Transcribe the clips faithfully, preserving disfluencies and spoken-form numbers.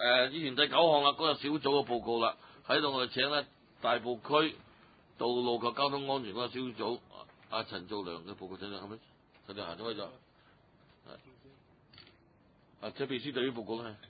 誒以前第九項啦，嗰個小組嘅報告啦，喺度我哋請咧大埔區道路及交通安全嗰個小組阿陳兆良嘅報告，請咗係咪？陳兆行咗喺度。啊，即係秘書對於報告咧。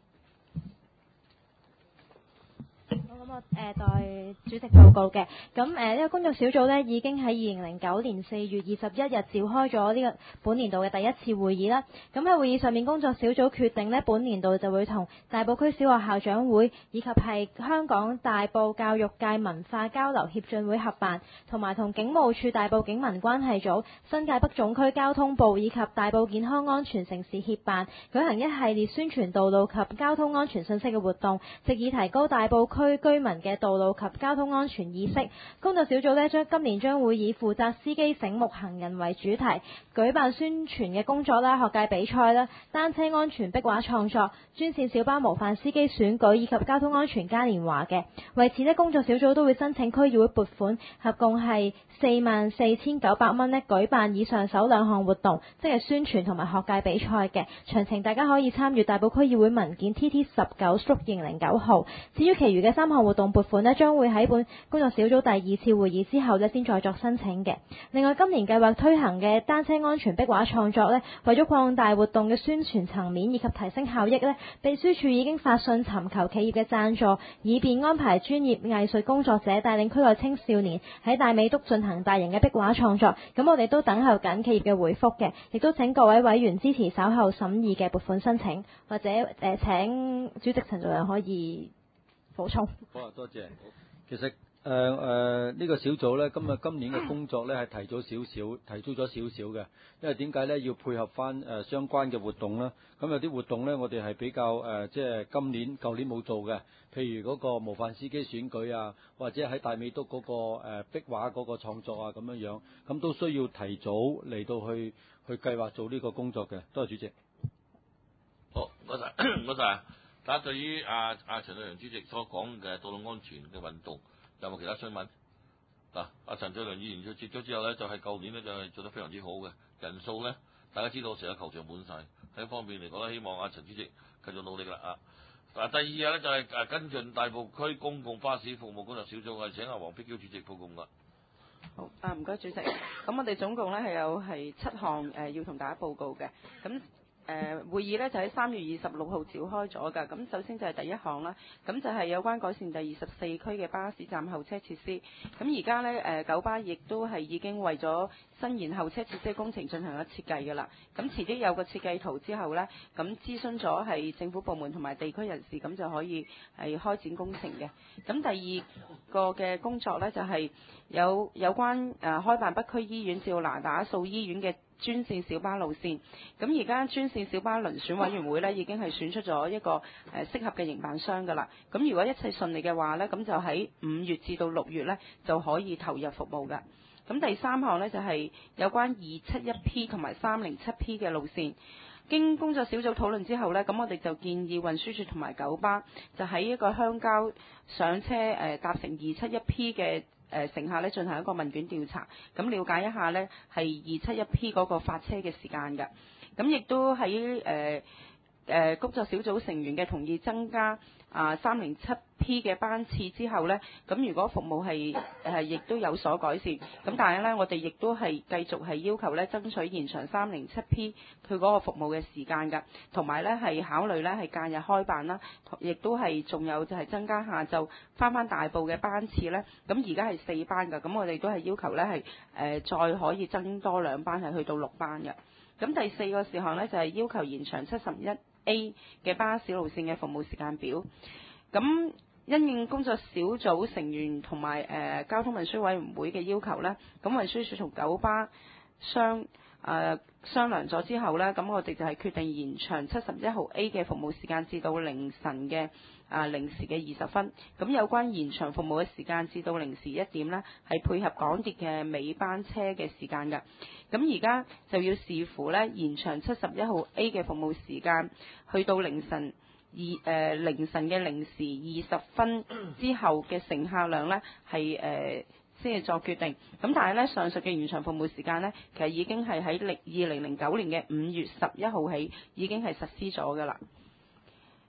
咁我誒代主席報告嘅，咁誒呢個工作小組呢已經喺二零零九年四月二十一日召開咗呢個本年度嘅第一次會議啦。咁喺會議上面，工作小組決定呢本年度就會同大埔區小學校長會以及係香港大埔教育界文化交流協進會合辦，同埋同警務處大埔警民關係組、新界北總區交通部以及大埔健康安全城市協辦，舉行一系列宣傳道路及交通安全信息嘅活動，藉以提高大埔區居民嘅道路及交通安全意識。工作小組呢將今年將會以負責司機醒目行人為主題，舉辦宣傳嘅工作啦、學界比賽啦、單車安全壁畫創作、專線小巴模範司機選舉以及交通安全嘉年華嘅。為此呢，工作小組都會申請區議會撥款，合共係四萬四千九百蚊呢舉辦以上首兩項活動，即係宣傳同埋學界比賽嘅。詳情大家可以參閱大埔區議會文件 T T 十九二零零九號。至於其餘嘅三項活動撥款呢，將會喺本工作小組第二次會議之後呢先再作申請嘅。另外，今年計劃推行嘅單車安全壁畫創作呢，為咗擴大活動嘅宣傳層面以及提升效益呢，秘書處已經發信尋求企業嘅贊助，以便安排專業藝術工作者帶領區內青少年喺大美督進行大型嘅壁畫創作。咁我哋都等候緊企業嘅回覆嘅，亦都請各位委員支持稍後審議嘅撥款申請，或者誒、呃、請主席陳兆良可以補充。 好啊，多謝。其實誒誒呢個小組咧，今日今年嘅工作咧係提早少少，提早咗少少嘅，因為點解咧？要配合翻誒、呃、相關嘅活動啦。咁有啲活動咧，我哋係比較誒、呃，即係今年、舊年冇做嘅，譬如嗰個模範司機選舉啊，或者喺大美督嗰、那個誒、呃、壁畫嗰個創作啊，咁樣樣，咁都需要提早嚟到去去計劃做呢個工作嘅。多謝主席。 好，唔該晒，唔該晒。大家對於阿阿陳兆良主席所講嘅道路安全嘅運動，有冇其他詢問？嗱，阿陳兆良議員佢接咗之後咧，就係、是、舊年咧就係、是、做得非常之好嘅，人數咧大家知道成個球場滿晒。喺一方面嚟講咧，希望阿陳主席繼續努力啦啊！嗱，第二日咧就係、是、誒跟進大埔區公共巴士服務工作小組，我哋請阿黃碧嬌主席報告噶。 好啊，唔該主席。咁我哋總共咧係有係七項誒、呃、要同大家報告嘅。咁誒、呃、會議咧就喺三月二十六號召開咗㗎。咁首先就係第一項啦，咁就係有關改善第二十四區嘅巴士站候車設施。咁而家咧誒九巴亦都係已經為咗伸延候車設施工程進行咗設計㗎啦。咁遲啲有個設計圖之後咧，咁諮詢咗係政府部門同埋地區人士，咁就可以係開展工程嘅。咁第二個嘅工作咧就係有有關誒、呃、開辦北區醫院至到那打素醫院嘅專線小巴路線。咁而家專線小巴遴選委員會呢已經係選出咗一個誒、呃、適合嘅營辦商㗎啦。咁如果一切順利嘅話呢，咁就喺五月至到六月呢就可以投入服務㗎。咁第三項呢，就係、是、有關二七一 P 同埋三零七 P 嘅路線。經工作小組討論之後呢，咁我哋就建議運輸署同埋九巴就喺一個鄉郊上車誒、呃、搭乘二七一 P 嘅誒乘客咧進行一個問卷調查，咁了解一下呢係二七一 P 嗰個發車嘅時間㗎。咁亦都喺誒誒工作小組成員嘅同意增加啊三零七 P 嘅班次之後呢，咁如果服務係誒亦都有所改善，咁但係呢，我哋亦都係繼續係要求呢爭取延長三零七 P 佢嗰個服務嘅時間㗎，同埋呢係考慮呢係假日開辦啦，亦都係仲有就係增加下晝返返大埔嘅班次呢。咁而家係四班㗎，咁我哋都係要求呢係誒、呃、再可以增多兩班係去到六班嘅。咁第四個事項呢，就係、是、要求延長七十一 A 嘅巴士路線嘅服務時間表。咁因應工作小組成員同埋誒交通運輸委員會嘅要求呢，咁運輸署同九巴商誒、呃、商量咗之後呢，咁我哋就係決定延長七十一號 A 嘅服務時間至到凌晨嘅啊零時嘅二十分。咁有關延長服務嘅時間至到零時一點呢，係配合港鐵嘅尾班車嘅時間㗎。咁而家就要視乎呢延長七十一號 A 嘅服務時間去到凌晨二誒、呃、凌晨嘅零時二十分之後嘅乘客量呢，係誒先至作決定。咁但係呢，上述嘅延長服務時間呢，其實已經係喺零二零零九年嘅五月十一號起已經係實施咗㗎啦。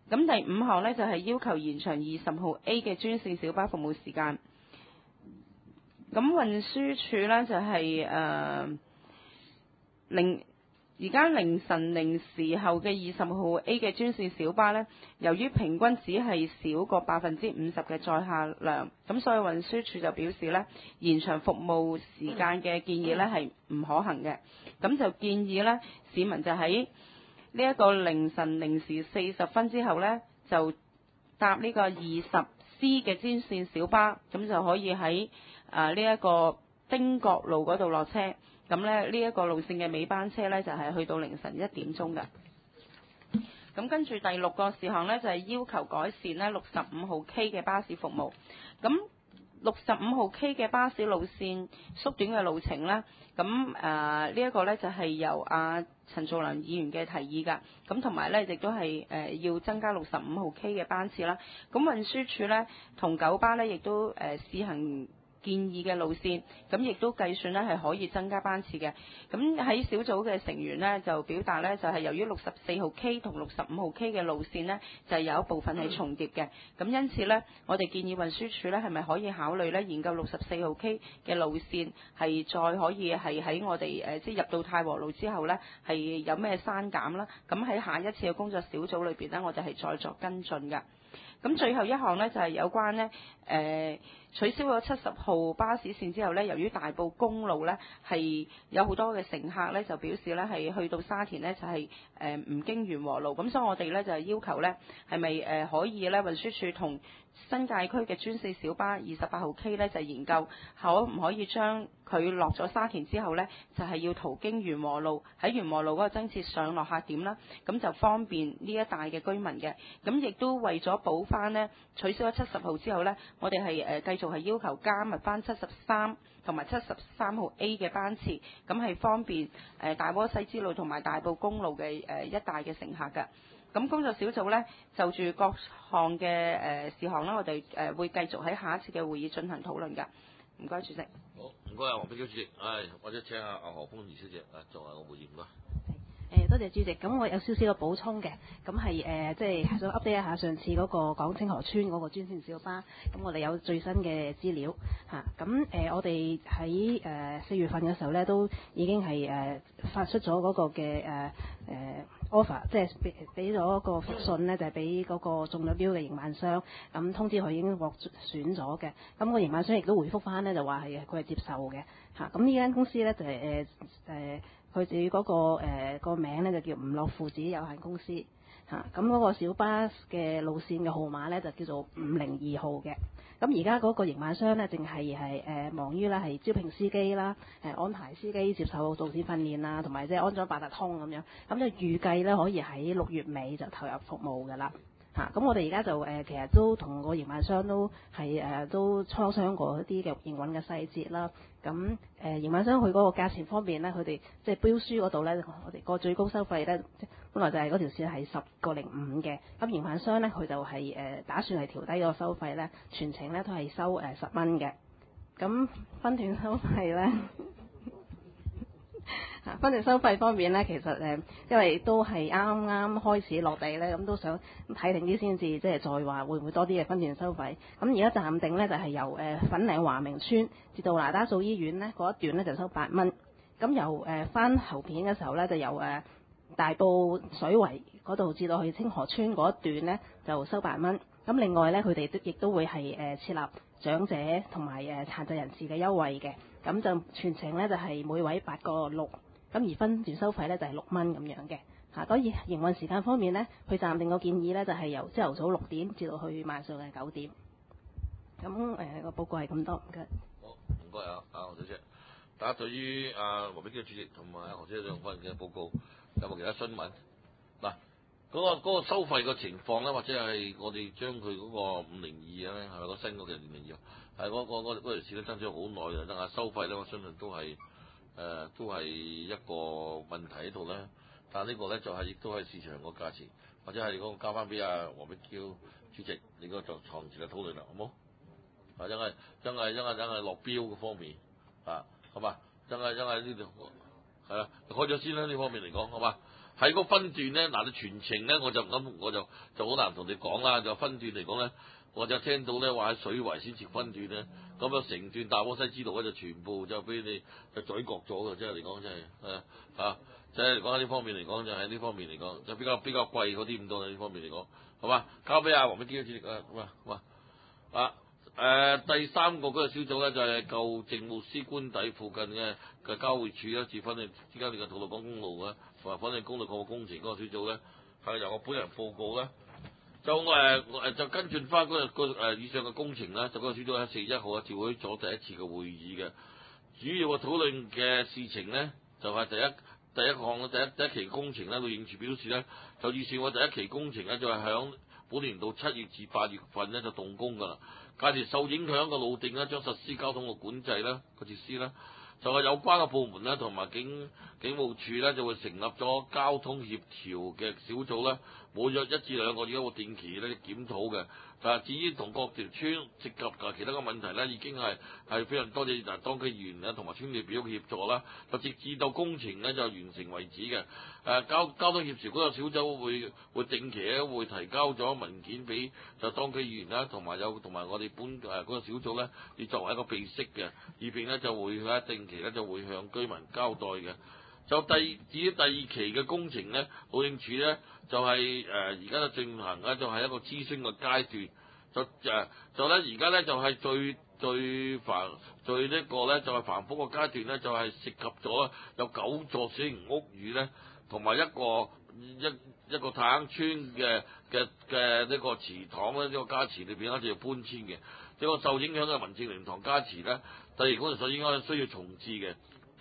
咁第五項呢，就係要求延長二十號 A 嘅專線小巴服務時間。咁運輸署呢，就係誒零而家凌晨零時後嘅二十號 A 嘅專線小巴呢，由於平均只係少過百分之五十嘅載客量，咁所以運輸署就表示呢，延長服務時間嘅建議呢係唔可行嘅。咁就建議呢，市民就喺呢一個凌晨零時四十分之後呢，就搭呢個二十 C 嘅專線小巴，咁就可以喺誒呢一個汀角路嗰度落車。咁咧呢一個路線嘅尾班車呢，就係去到凌晨一點鐘嘅。咁跟住第六個事項呢，就係要求改善呢六十五號 K 嘅巴士服務。咁六十五號 K 嘅巴士路線縮短嘅路程呢，咁誒呢一個呢，就係由阿陳兆良議員嘅提議㗎。咁同埋呢，亦都係誒要增加六十五號 K 嘅班次啦。咁運輸署呢，同九巴呢，亦都誒試行建議嘅路線，咁亦都計算呢係可以增加班次嘅。咁喺小組嘅成員呢，就表達呢，就係由於六十四號 K 同六十五號 K 嘅路線呢，就有一部分係重疊嘅。咁因此呢，我哋建議運輸署呢，係咪可以考慮呢研究六十四號 K 嘅路線係再可以係喺我哋誒即係入到太和路之後呢，係有咩刪減啦？咁喺下一次嘅工作小組裏邊呢，我哋係再作跟進㗎。咁最後一項呢，就係有關呢誒、呃、取消咗七十號巴士線之後呢，由於大埔公路呢係有好多嘅乘客呢，就表示呢係去到沙田呢，就係誒唔經元和路，咁所以我哋呢，就係要求呢係咪誒可以呢運輸署同新界區嘅專線小巴二十八號 K 呢，就研究可唔可以將佢落咗沙田之後呢，就係要途經元和路，喺元和路嗰個增設上落客點啦，咁就方便呢一帶嘅居民嘅。咁亦都為咗補翻呢取消咗七十號之後呢，我哋係誒繼續係要求加密翻七十三同埋七十三號 A 嘅班次，咁係方便誒大窩西支路同埋大埔公路嘅誒一帶嘅乘客㗎。咁工作小組呢，就住各項嘅誒事項啦，我哋誒會繼續喺下一次嘅會議進行討論㗎。唔該，主席。 好，唔該啊，黃碧嬌主席，唉，或者請阿阿何豐儀小姐啊做下個回應啦。 誒多謝主席，咁我有少少嘅補充嘅，咁係誒即係想 update 一下上次嗰個講清河村嗰個專線小巴，咁我哋有最新嘅資料嚇，咁、啊、誒、呃、我哋喺誒四月份嘅時候咧，都已經係誒、呃、發出咗嗰個嘅誒誒 offer，即係俾俾咗個覆信咧，就係俾嗰個中咗標嘅營辦商，咁通知佢已經獲選咗嘅，咁、個營辦商亦都回覆翻咧，就話係佢係接受嘅嚇，咁呢間公司咧就係誒誒。呃佢自己嗰個誒、呃、個名咧就叫吳樂父子有限公司嚇，咁、啊、嗰個小巴嘅路線嘅號碼咧就叫做五零二號嘅。咁而家嗰個營辦商咧，淨係係誒忙於咧係招聘司機啦，誒、呃、安排司機接受導師訓練啊，同埋即係安裝八達通咁樣。咁就預計咧可以喺六月尾就投入服務㗎啦。嚇！咁、啊、我哋而家就誒、呃、其實都同個營辦商都係誒、呃、都磋商過一啲嘅營運嘅細節啦。咁誒、呃、營辦商佢嗰個價錢方面咧，佢哋即係標書嗰度咧，我哋個最高收費咧，本來就係嗰條線係十個零五嘅。咁營辦商咧，佢就係、是、誒、呃、打算係調低個收費咧，全程咧都係收誒十蚊嘅。咁分段收費咧。分段收費方面咧，其實誒，因為都係啱啱開始落地咧，咁都想睇定啲先至，即係再話會唔會多啲嘅分段收費。咁而家暫定咧就係由誒粉嶺華明村至到那打素醫院咧嗰一段咧就收八蚊。咁由誒翻後片嘅時候咧，就由誒大埔水圍嗰度至到去清河村嗰一段咧就收八蚊。咁另外咧，佢哋都亦都會係誒設立長者同埋誒殘疾人士嘅優惠嘅。咁就全程咧就係每位八個六。咁而分段收費咧就係六蚊咁樣嘅嚇。所以營運時間方面咧，佢暫定個建議咧就係由朝頭早六點至到去晚上嘅九點。咁誒個報告係咁多，唔該。 好，唔該啊，阿何小姐。大家對於阿黃碧嬌主席同埋何小姐兩份嘅報告有冇其他詢問？嗱，嗰個嗰個收費個情況咧，或者係我哋將佢嗰個五零二咧，係咪個新嗰條五零二？係嗰個嗰嗰條線咧爭咗好耐嘅，但係收費咧，我相信都係。誒、呃、都係一個問題喺度咧，但係呢個咧就係、是、亦都係市場個價錢，或者係嗰個交翻俾阿黃碧嬌主席，你嗰個就床前嘅討論啦，好冇？啊，因為因為因為因為落標嘅方面啊，好嘛？因為因為呢度係啦，開咗先啦，呢方面嚟講，好嘛？ 喺個分段咧，嗱你全程咧我就咁我就就好難同你講啦。就分段嚟講咧，我就聽到咧話喺水圍先設分段咧，咁啊成段大窩西支路咧就全部就俾你就宰割咗嘅，即係嚟講真係誒啊，即係嚟講喺呢方面嚟講就喺呢方面嚟講就比較比較貴嗰啲咁多呢方面嚟講，好嘛？交俾阿黃美嬌主席啊，好嘛？好嘛？啊！誒、呃、第三個嗰個小組咧就係、是、舊政務司官邸附近嘅嘅交匯處咧，至粉嶺之間嘅吐露港公路啊，同埋粉嶺公路項目工程嗰個小組咧，係由我本人報告咧，就誒誒、呃、就跟進翻嗰個誒以上嘅工程咧，就嗰個小組喺四月一號啊召開咗第一次嘅會議嘅，主要嘅討論嘅事情咧就係、是、第一第一項嘅第一第一期工程咧，路政署表示咧，就預算我第一期工程咧就係、是、響本年度七月至八月份咧就動工㗎啦。屆時受影響嘅路段咧，將實施交通嘅管制啦，個設施啦，就係有關嘅部門咧，同埋警警務處咧，就會成立咗交通協調嘅小組咧，每約一至兩個月會定期咧檢討嘅。但係至於同各條村涉及嘅其他嘅問題咧，已經係係非常多謝嗱當區議員咧同埋村裏表嘅協助啦，就直至到工程咧就完成為止嘅。誒、呃、交交通協調嗰個小組會會定期咧會提交咗文件俾就當區議員啦，同埋有同埋我哋本誒嗰個小組咧，要作為一個備悉嘅，以便咧就會喺定期咧就會向居民交代嘅。就第至於第二期嘅工程咧，路政署咧就係誒而家嘅進行咧就係一個諮詢嘅階段，就誒、呃、就咧而家咧就係、是、最最繁最呢個咧就係繁複嘅階段咧，就係、是、涉及咗有九座小型屋宇咧，同埋一個一一個太坑村嘅嘅嘅呢個祠堂咧，呢、這個家祠裏邊咧就要搬遷嘅，呢、這個受影響嘅民政靈堂家祠咧，第二嗰陣時應該需要重置嘅。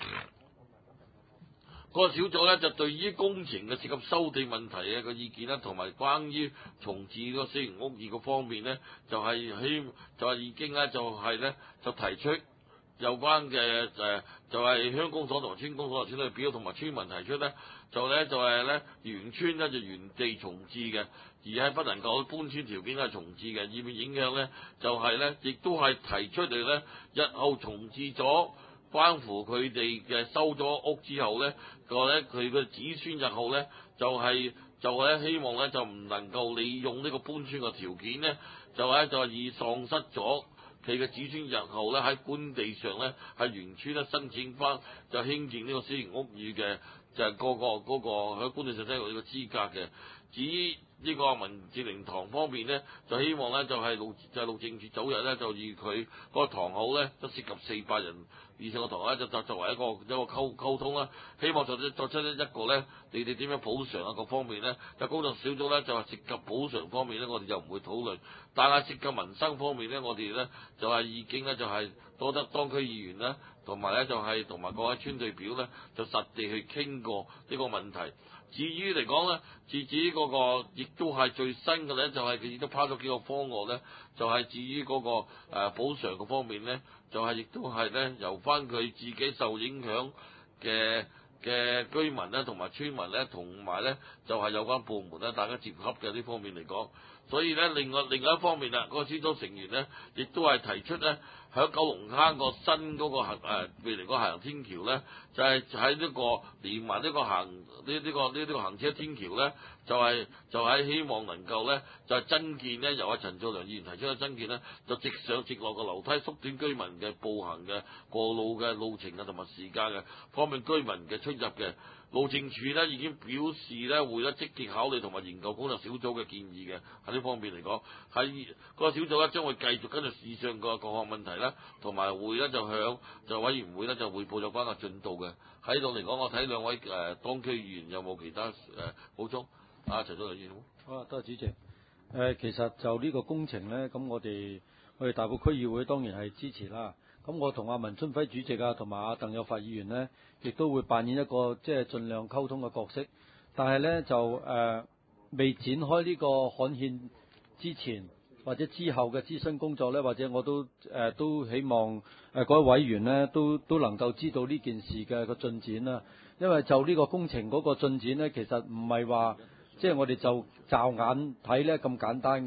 嗰個小組咧就對於工程嘅涉及收地問題嘅個意見啦，同埋關於重置個小型屋宇個方面咧，就係、是、希就係已經咧就係咧就提出有關嘅誒就係鄉公所同埋村公所嘅村裏表同埋村民提出咧，就咧就係咧原村咧就原地重置嘅，而係不能夠搬遷條件係重置嘅，以免影響咧就係咧亦都係提出嚟咧日後重置咗。關乎佢哋嘅收咗屋之後咧，個咧佢嘅子孫日後咧就係、是、就係希望咧就唔能夠利用呢個搬遷嘅條件咧，就係就係以喪失咗佢嘅子孫日後咧喺官地上咧係原村咧申請翻就興建呢個小型屋宇嘅，就係、是、個個嗰個喺官地上都有呢個資格嘅。至於呢個民政靈堂方面咧，就希望咧就係路就係路政署早日咧就以佢嗰個堂口咧都涉及四百人以上嘅堂咧，就作作為一個一個溝溝通啦。希望作出作出一個咧，你哋點樣補償啊各方面咧？就工作小組咧就係涉及補償方面咧，我哋就唔會討論。但係涉及民生方面咧，我哋咧就係已經咧就係多得當區議員啦，同埋咧就係同埋各位村代表咧，就實地去傾過呢個問題。至於嚟講咧，至至於嗰個亦都係最新嘅咧，就係佢亦都拋咗幾個方案咧，就係、是、至於嗰、那個誒、呃、補償嘅方面咧，就係、是、亦都係咧由翻佢自己受影響嘅嘅居民咧，同埋村民咧，同埋咧就係、是、有關部門咧，大家接洽嘅呢方面嚟講。所以咧，另外另外一方面啦，嗰、那個小組成員咧，亦都係提出咧，喺九龍坑個新嗰個行誒未來個行人天橋咧，就係喺呢個連埋呢個行呢呢、這個呢呢、這個行車天橋咧，就係、是、就係、是、希望能夠咧，就係、是、增建咧，由阿陳兆良議員提出嘅增建咧，就直上直落個樓梯，縮短居民嘅步行嘅過路嘅路程啊，同埋時間嘅，方便居民嘅出入嘅。路政署咧已經表示咧會咧積極考慮同埋研究工作小組嘅建議嘅，喺呢方面嚟講，喺個小組咧將會繼續跟住以上個各項問題啦，同埋會咧就向就委員會咧就匯報有關嘅進度嘅。喺度嚟講，我睇兩位誒、呃、當區議員有冇其他誒補充？啊，陳兆良議員。 好啊，多謝主席。誒、呃，其實就呢個工程咧，咁我哋我哋大埔區議會當然係支持啦。咁我同阿文春輝主席啊，同埋阿鄧有發議員呢，亦都會扮演一個即係盡量溝通嘅角色。但係呢，就誒、呃、未展開呢個刊憲之前或者之後嘅諮詢工作呢，或者我都誒、呃、都希望誒各位委員呢都都能夠知道呢件事嘅個進展啦。因為就呢個工程嗰個進展呢，其實唔係話即係我哋就驟眼睇呢咁簡單嘅。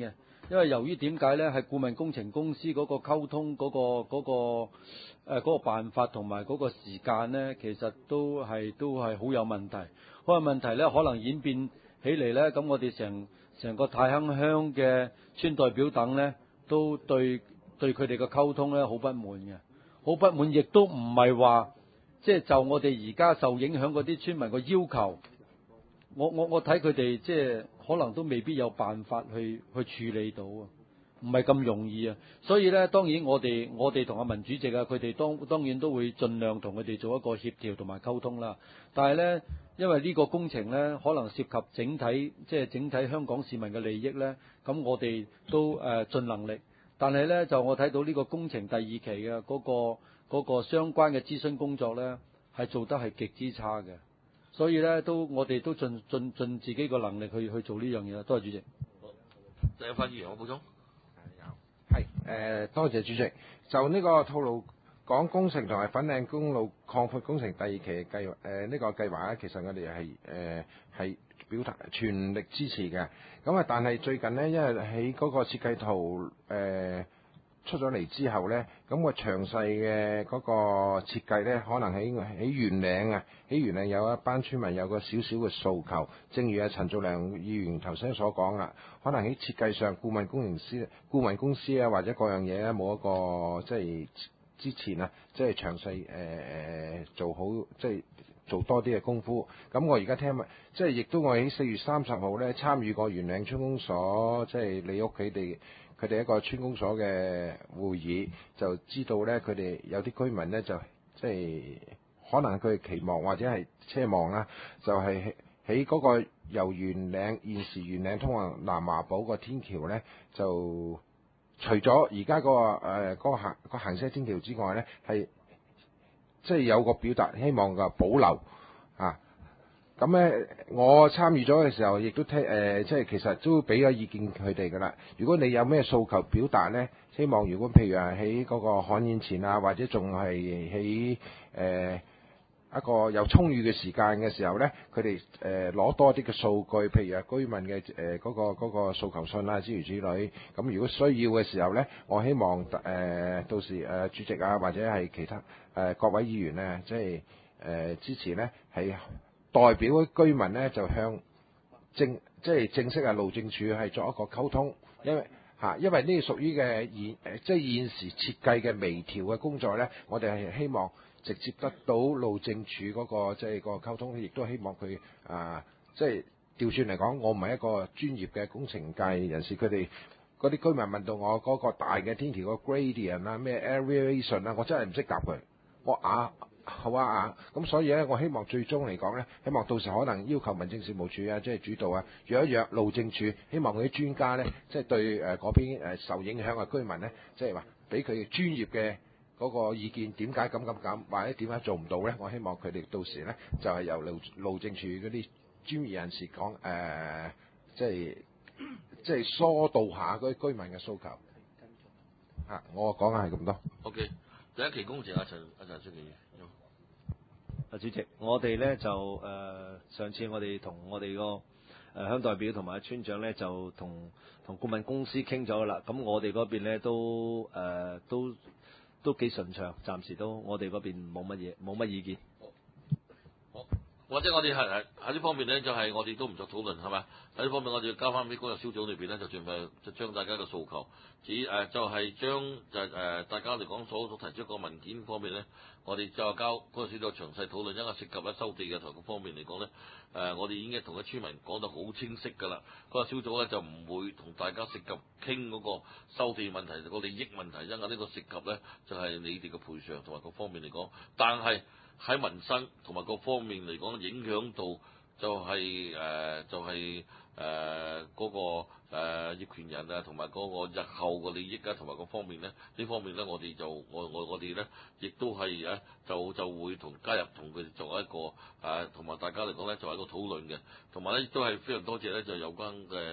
因為由於點解呢？係顧問工程公司嗰個溝通嗰、嗰個嗰、嗰個誒嗰、呃嗰個辦法同埋嗰個時間呢，其實都係都係好有問題。好有問題呢，可能演變起嚟呢，咁我哋成成個太坑鄉嘅村代表等呢，都對對佢哋嘅溝通呢好不滿嘅，好不滿，亦都唔係話即係就我哋而家受影響嗰啲村民嘅要求。我我我睇佢哋即係可能都未必有辦法去去處理到啊，唔係咁容易啊。所以咧，當然我哋我哋同阿文主席啊，佢哋當當然都會盡量同佢哋做一個協調同埋溝通啦。但係咧，因為呢個工程咧，可能涉及整體即係整體香港市民嘅利益咧，咁我哋都誒、呃、盡能力。但係咧，就我睇到呢個工程第二期嘅嗰個嗰個相關嘅諮詢工作咧，係做得係極之差嘅。所以咧，都我哋都盡盡盡自己個能力去去做呢樣嘢啦。多謝主席。 好，第一番議員我補充。 係誒、呃，多謝主席。就呢個吐露港工程同埋粉嶺公路擴闊工程第二期嘅計劃，誒、呃、呢、這個計劃咧，其實我哋係誒係表達全力支持嘅。咁啊，但係最近呢，因為喺嗰個設計圖誒。呃出咗嚟之後呢，咁個詳細嘅嗰個設計呢，可能喺喺元嶺啊，喺元嶺有一班村民有個少少嘅訴求，正如阿陳祖良議員頭先所講啦，可能喺設計上顧問工程師、顧問公司啊或者各樣嘢咧冇一個即係之前啊，即係詳細誒誒做好，即係做多啲嘅功夫。咁我而家聽即係亦都我喺四月三十號呢參與過元嶺村公所，即係你屋企哋。佢哋一個村公所嘅會議，就知道呢，佢哋有啲居民呢，就即係可能佢哋期望或者係奢望啦，就係喺嗰個由元嶺現時元嶺通往南華堡個天橋呢，就除咗而家嗰個誒嗰、呃嗰個行、嗰個行車天橋之外呢，係即係有個表達希望嘅保留啊。咁咧，我參與咗嘅時候，亦都聽誒、呃，即係其實都俾咗意見佢哋噶啦。如果你有咩訴求表達呢，希望如果譬如係喺嗰個刊憲前啊，或者仲係喺誒一個有充裕嘅時間嘅時候呢，佢哋誒攞多啲嘅數據，譬如係居民嘅誒嗰個嗰、嗰個訴求信啊，諸如此類。咁如果需要嘅時候呢，我希望誒、呃、到時誒、呃、主席啊，或者係其他誒、呃、各位議員呢，即係誒、呃、支持呢，係。代表居民呢，就向正即係正式啊路政署係作一個溝通，因為嚇，因為呢個屬於嘅現誒即係現時設計嘅微調嘅工作呢，我哋係希望直接得到路政署嗰個即係個溝通，亦都希望佢啊即係調轉嚟講，我唔係一個專業嘅工程界人士，佢哋嗰啲居民問到我嗰個大嘅天橋個 gradient 啊咩 aeration 啊，我真係唔識答佢，我啊。好啊啊！咁所以咧，我希望最終嚟講咧，希望到時可能要求民政事務處啊，即係主導啊，約一約路政署，希望佢啲專家咧，即係對誒嗰邊誒受影響嘅居民咧，即係話俾佢專業嘅嗰個意見，點解咁咁咁，或者點解做唔到咧？我希望佢哋到時咧，就係由路路政署嗰啲專業人士講誒，即係即係疏導下嗰啲居民嘅訴求。嚇，我講嘅係咁多。 OK，第一期工程阿陳阿陳書記。 啊，主席，我哋咧就誒、呃、上次我哋同我哋個誒鄉代表同埋村長咧就同同顧問公司傾咗啦，咁我哋嗰邊咧都誒、呃、都都幾順暢，暫時都我哋嗰邊冇乜嘢冇乜意見。 好，或者我哋係喺呢方面咧，就係、是、我哋都唔作討論係嘛？喺呢方面我哋要交翻俾工作小組裏邊咧，就盡快就將大家嘅訴求，只誒、呃、就係、是、將就係、是、誒、呃、大家嚟講所所提出個文件方面咧。我哋就交嗰陣時就詳細討論，因為涉及咧收地嘅台各方面嚟講咧，誒、呃、我哋已經同啲村民講得好清晰㗎啦。嗰、那個小組咧就唔會同大家涉及傾嗰個收地問題、個利益問題，因為呢個涉及咧就係、是、你哋嘅賠償同埋各方面嚟講。但係喺民生同埋各方面嚟講，影響到就係、是、誒、呃、就係誒嗰個。誒、呃、業權人啊，同埋嗰個日後嘅利益啊，同埋各方面咧，呢方面咧，我哋就我我我哋咧，亦都係誒、啊，就就會同加入同佢哋做一個誒，同、啊、埋大家嚟講咧，做一個討論嘅，同埋咧亦都係非常多謝咧，就有關嘅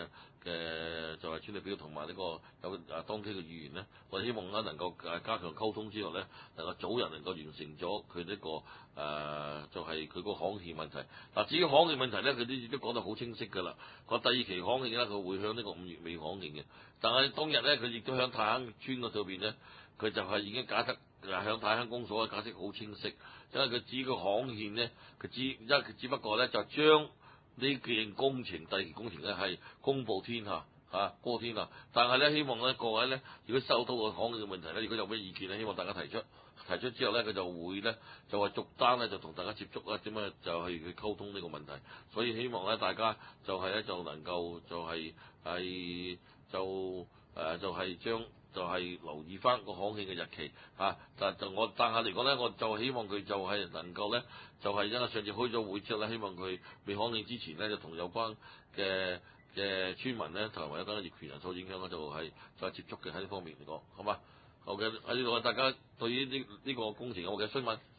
嘅就係村里表同埋呢個有誒當區嘅議員咧，我哋希望咧能夠誒加強溝通之後咧，能夠早日能夠完成咗佢呢個誒、呃、就係佢個巷憲問題。嗱，至於巷憲問題咧，佢都都講得好清晰㗎啦。個第二期巷憲咧，佢會向呢個五月尾巷憲嘅，但係當日咧，佢亦都向太坑村嗰度邊咧，佢就係已經解得誒向太坑公所嘅解釋好清晰，因為佢指個巷憲咧，佢只因為佢只不過咧就將呢件工程第二期工程咧係公佈天下嚇，過天下。但係咧，希望咧各位咧，如果收到個巷嘅問題咧，如果有咩意見咧，希望大家提出。提出之後咧，佢就會咧就話逐單咧就同大家接觸啊，點樣就係去溝通呢個問題。所以希望咧大家就係咧就能夠就係、是、係就誒、呃、就係、是、將就係、是、留意翻個巷慶嘅日期啊。但就我但係嚟講咧，我就希望佢就係能夠咧就係、是、因為上次開咗會之後咧，希望佢未巷慶之前咧就同有關嘅嘅村民咧同埋有關業權人所影響咧就係再接觸嘅喺呢方面嚟講，好嘛？好嘅，喺呢度大家對於呢呢個工程有冇嘅詢問？